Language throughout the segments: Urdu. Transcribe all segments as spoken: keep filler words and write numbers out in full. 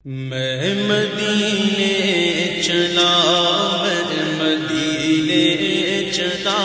میں مدینے چلا میں مدینے چلا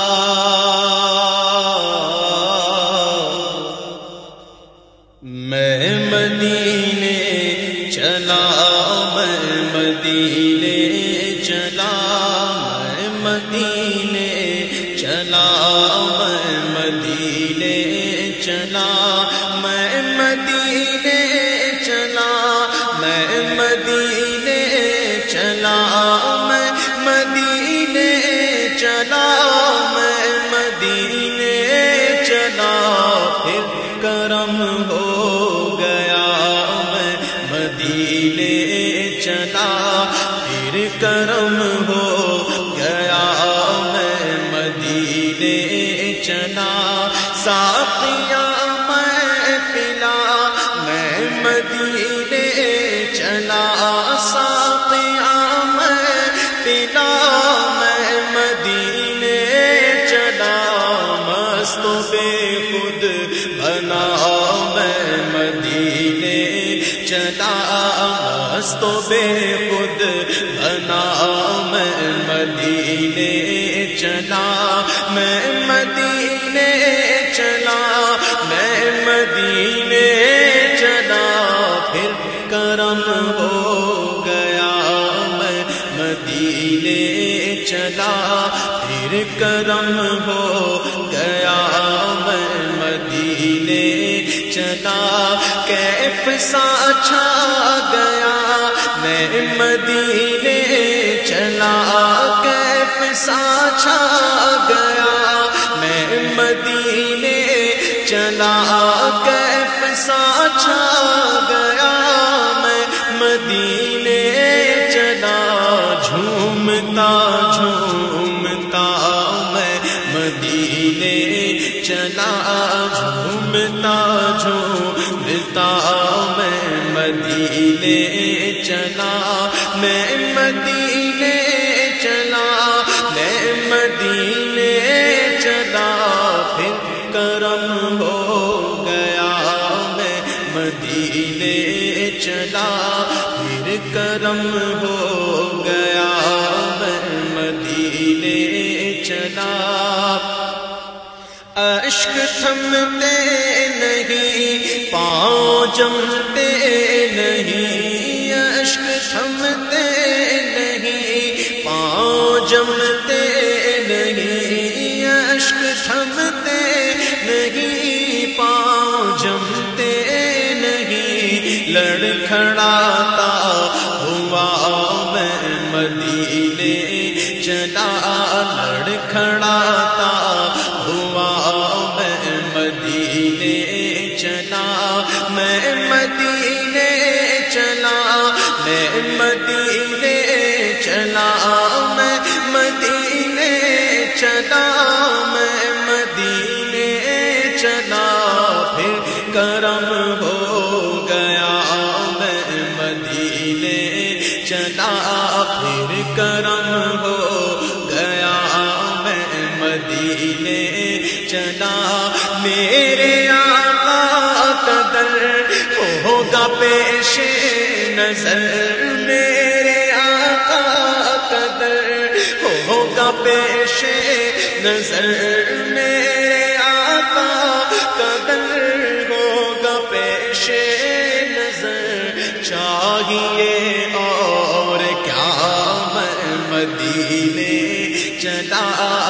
میں مدینے چلا میں مدینے چلا میں مدینے چلا میں مدینے چلا میں مدینے چلا میں مدینے چلا میں مدینے چلا میں مدینے چلا پھر کرم ہو گیا میں مدینے چلا پھر کرم ہو گیا میں مدینے چلا ساقیاں میں پلا میں مدینے چلا ساقیاں میں پلا میں مدینے چلا مست بے خود بنا میں مدینے چلا مست بے خود بنا میں مدینے چلا میں مدینے چلا میں مدینے چلا پھر کرم ہو گیا میں مدینے چلا پھر کرم ہو گیا میں مدینے چلا کیف سا چھا گیا میں مدینے چلا کیف سا چھا گیا میں مدینے چلا کیف سا چھا گیا میں مدینے چلا جھومتا جھومتا میں مدینے چلا جھومتا جھومتا میں مدینے چلا میں مدینے چلا میں مدینے چلا پھر کرم ہو گیا میں مدینے چلا پھر کرم ہو گیا میں مدینے چلا اشک تھمتے نہیں پاؤں جمتے نہیں اشک تھمتے نہیں پاؤں جمتے نہیں اشک تھمتے نہیں پاؤں جمتے نہیں لڑکھڑاتا ہوا میں مدینے چلا لڑکھڑاتا ہوا میں مدینے چلا میں مدینے چلا میں مدینے چلا میں مدینے چلا میں مدینے چلا پھر کرم ہو گیا میں مدینے چلا پھر کرم ہو گیا میں مدینے چلا میرے آقا قدر ہوگا پیش نظر میرے آقا قدر ہوگا پیش نظر میرے آقا قدر ہوگا پیش نظر چاہیے اور کیا میں مدینے چلا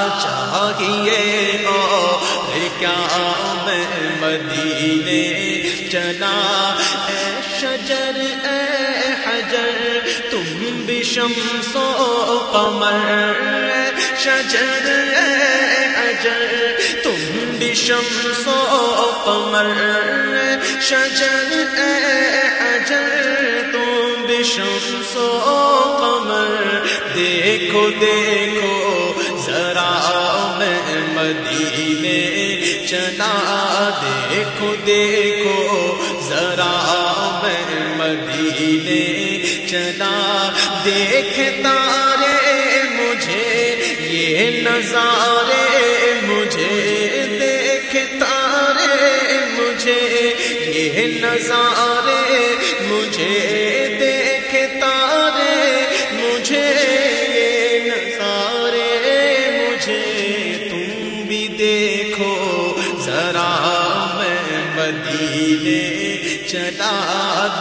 چاہیے اور کیا میں مدینے چلا اے شجر اے حجر تم بھی شمس و قمر اے شجر اے حجر تم بھی شمس و قمر اے شجر اے حجر تم بھی شمس و قمر دیکھو دیکھو ذرا میں مدینے چلا دیکھو دیکھو ذرا میں مدینے چلا دیکھتا رے مجھے یہ نظارے مجھے دیکھتا رے مجھے یہ نظارے مجھے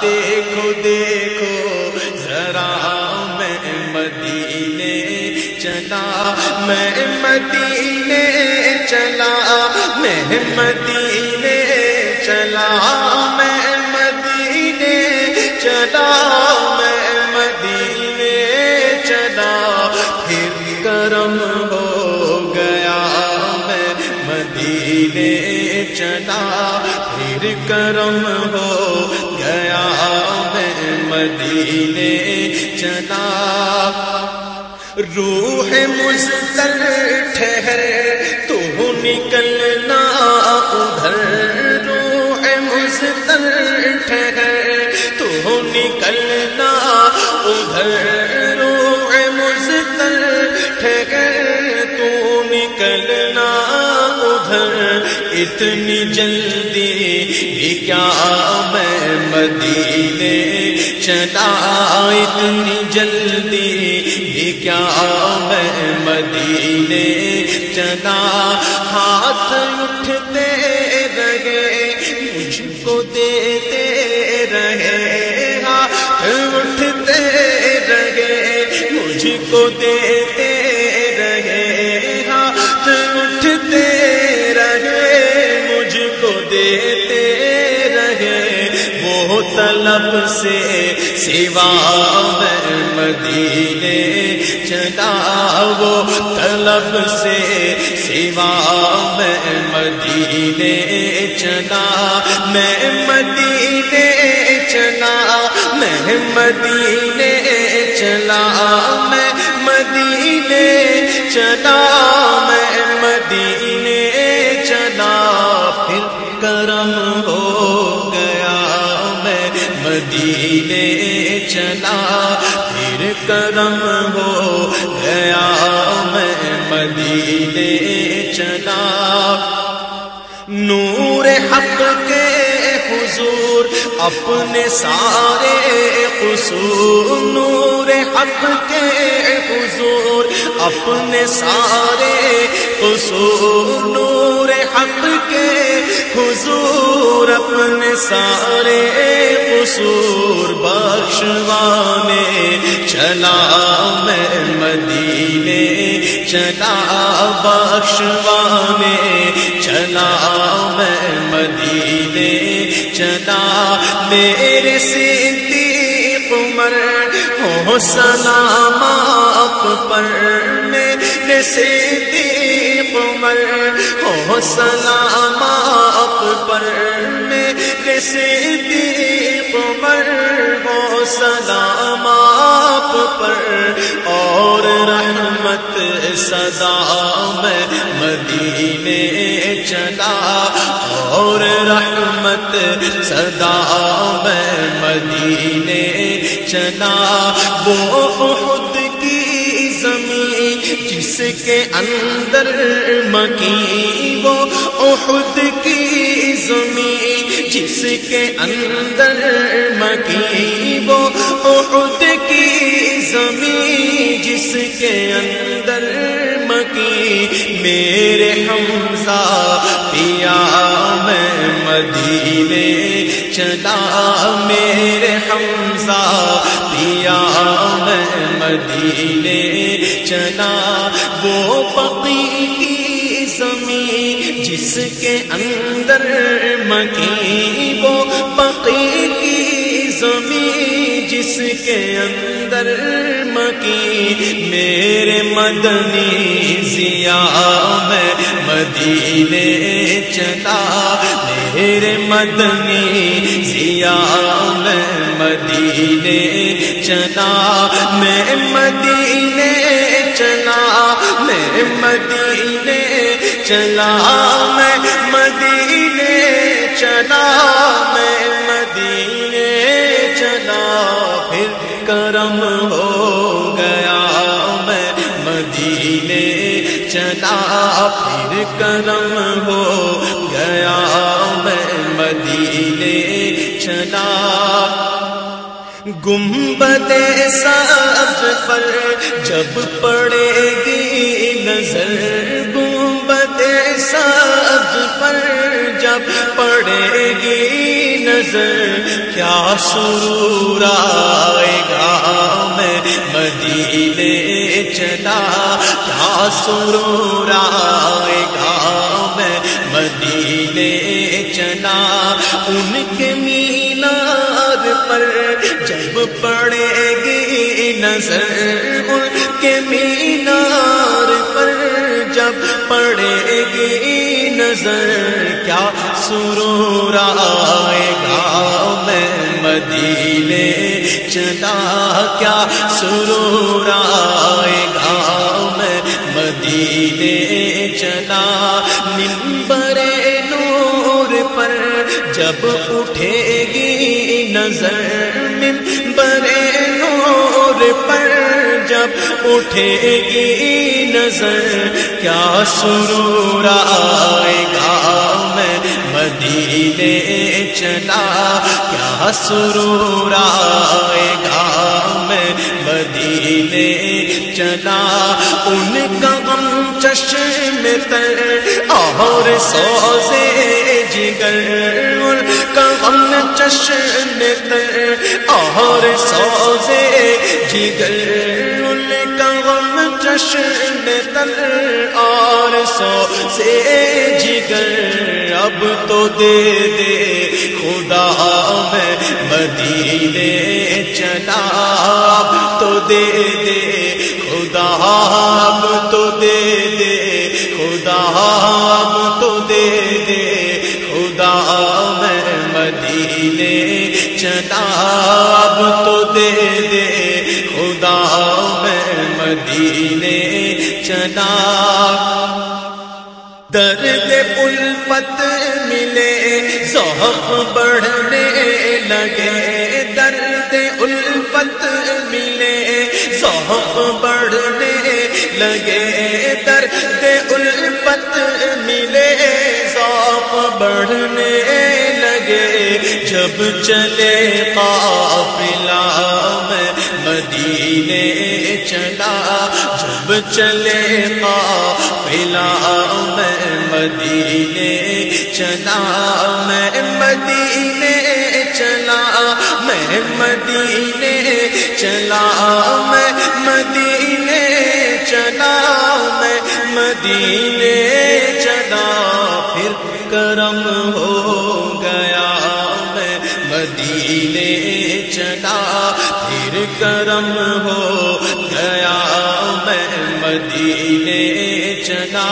دیکھو دیکھو ذرا میں مدینے چلا میں مدینے چلا میں مدینے چلا میں مدینے چلا میں مدینے چلا پھر کرم ہو گیا میں مدینے چلا پھر کرم ہو گیا میں مدینے چلا روح مزدل ٹھہر تو نکلنا ادھر روح مزدل ٹھہر تو نکلنا ادھر روح مزدل ٹھہر تو نکلنا ادھر اتنی جلدی بھی کیا میں مدینے چلا اتنی جلدی بھی کیا میں مدینے چلا ہاتھ اٹھتے رہے مجھ کو دیتے رہے ہاتھ اٹھتے رہے مجھ کو دیتے رہے ہاتھ اٹھتے رہے مجھ کو دیتے رہے وہ طلب سے سوا میں مدینے چلا وہ طلب سے سوا میں مدینے چلا میں مدینے چلا میں مدینے چلا میں مدینے چلا میں مدینے چلا پھر کرم ہو گیا میں مدینے چلا پھر کرم ہو گیا میں مدینے چلا نور حق کے حضور اپنے سارے قصور نور حق کے حضور اپنے سارے قصور نور حق کے حضور اپنے سارے قصور بخشوانے چلا میں مدینے چلا بخشوانے چلا میں مدینے چلا میرے صدیق عمر ہو سلام آپ پر میرے صدیق عمر ہو سلام آپ پر میرے صدیق عمر ہو سلام آپ پر اور رحمت صدا میں مدینے چلا اور رحمت صدا میں مدینے چلا وہ احد کی زمین جس کے اندر مکی وہ احد کی زمین جس کے اندر مکی وہ احد کی زمین جس کے اندر مکی میرے حمزہ پیا میں مدینے چلا میرے حمزہ پیا میں مدینے چلا وہ بقی کی زمین جس کے اندر مکی وہ بقی کی زمین جس کے اندر مکی میرے مدنی ضیا میں مدینے چلا میرے مدنی ضیا میں مدینے چلا میں مدینے چلا میں مدینے چلا میں مدینے چلا میں مدینے چلا پھر کرم ہو گیا میں مدینے چلا پھر کرم ہو گیا میں مدینے چلا گنبد سبز پر جب پڑے گی نظر گنبد سبز پر جب پڑے گی نظر کیا سرور آئے گا میں مدینے چلا کیا سرور آئے گا میں مدینے چلا ان کے مینار پر جب پڑے گی نظر ان کے مینار پر جب پڑے گی نظر کیا سرور آئے گا میں مدینے چلا کیا سرور آئے گا میں مدینے چلا منبر نور پر جب اٹھے گی نظر منبر نور پر جب اٹھے گی نظر کیا سرور آئے گا میں مدینے چلا کیا سرور آئے گا میں مدینے چلا ان کا غم چشم تر اور سوزے جگر ان کا غم چشم تر اور سوزے جگر ان کا غم چشم تر اور سوزے جگر اب تو دے دے خدا میں مدینے چلا اب تو دے دے خدا اب تو دے دے خدا اب تو دے دے خدا میں مدینے چلا اب تو دے دے خدا میں مدینے چلا درد الفت ملے ذوق بڑھنے لگے درد الفت ملے ذوق بڑھنے لگے درد الفت ملے ذوق بڑھنے لگے جب چلے قافلہ میں مدینے چلا جب چلے قافلہ میں مدینے چلا میں مدینے چلا میں مدینے چلا میں مدینے چلا میں مدینے چلا پھر کرم ہو گیا میں مدینے چلا پھر کرم ہو گیا میں مدینے چلا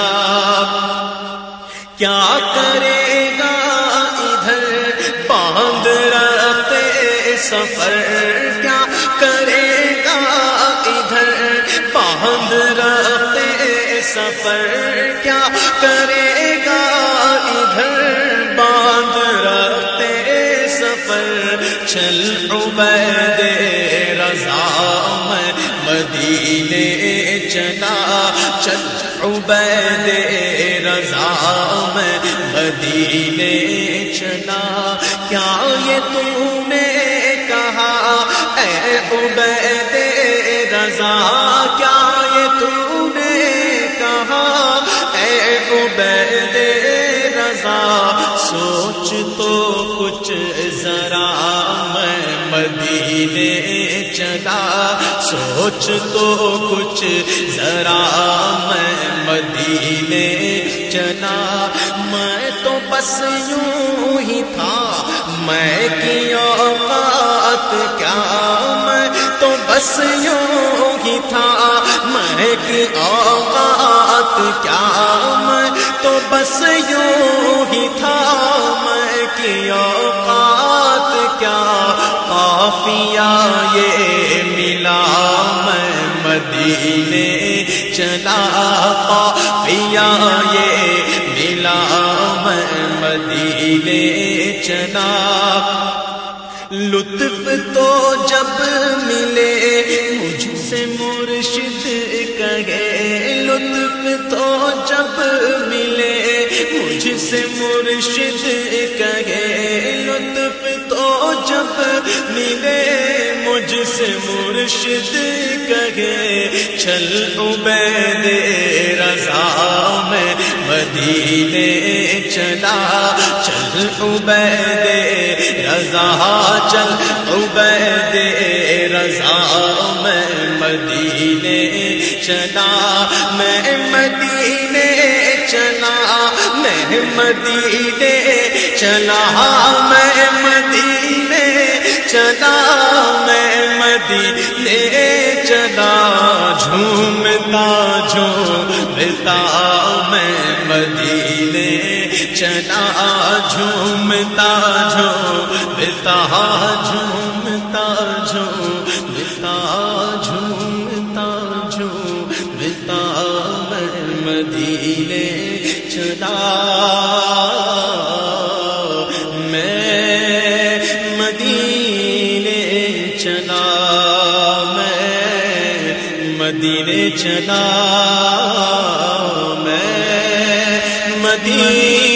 کیا کرے گا ادھر باندھ رکھتے سفر کیا کرے گا ادھر باندھ رکھتے سفر کیا کرے گا ادھر باندھ رکھتے سفر چل عبید رضا میں مدینے چلا چل عبید رضا میں مدینے چلا کیا یہ تم نے کہا اے عبید رضا کیا یہ تم نے کہا اے عبید رضا سوچ تو کچھ ذرا میں مدینے چلا سوچ تو کچھ ذرا میں مدینے چلا میں تو بس یوں ہی تھا میں کی اوقات کیا میں تو بس یوں ہی تھا میں کی اوقات کیا میں تو بس یوں ہی تھا میں کی اوقات کیا قافیہ یہ ملا میں مدینے چلا قافیہ یہ ملا میں مدینے چلا لطف تو جب ملے مجھ سے مرشد کہے لطف تو جب ملے مجھ سے مرشد کہے لطف تو جب ملے مجھ سے مرشد کہے چل عبید رضا میں مدینے چلا، چل عبید رضا چل عبید رضا میں مدینے چلا، میں مدینے چلا، میں مدینے چلا، میں مدینے چلا، میں مدینے چلا، جھومتا جھومتا میں مدینے چلا، جھومتا جھومتا جھومتا جھومتا جھومتا جھومتا میں مدینے چلا، میں مدینے چلا، میں مدینے چلا، میں مدینے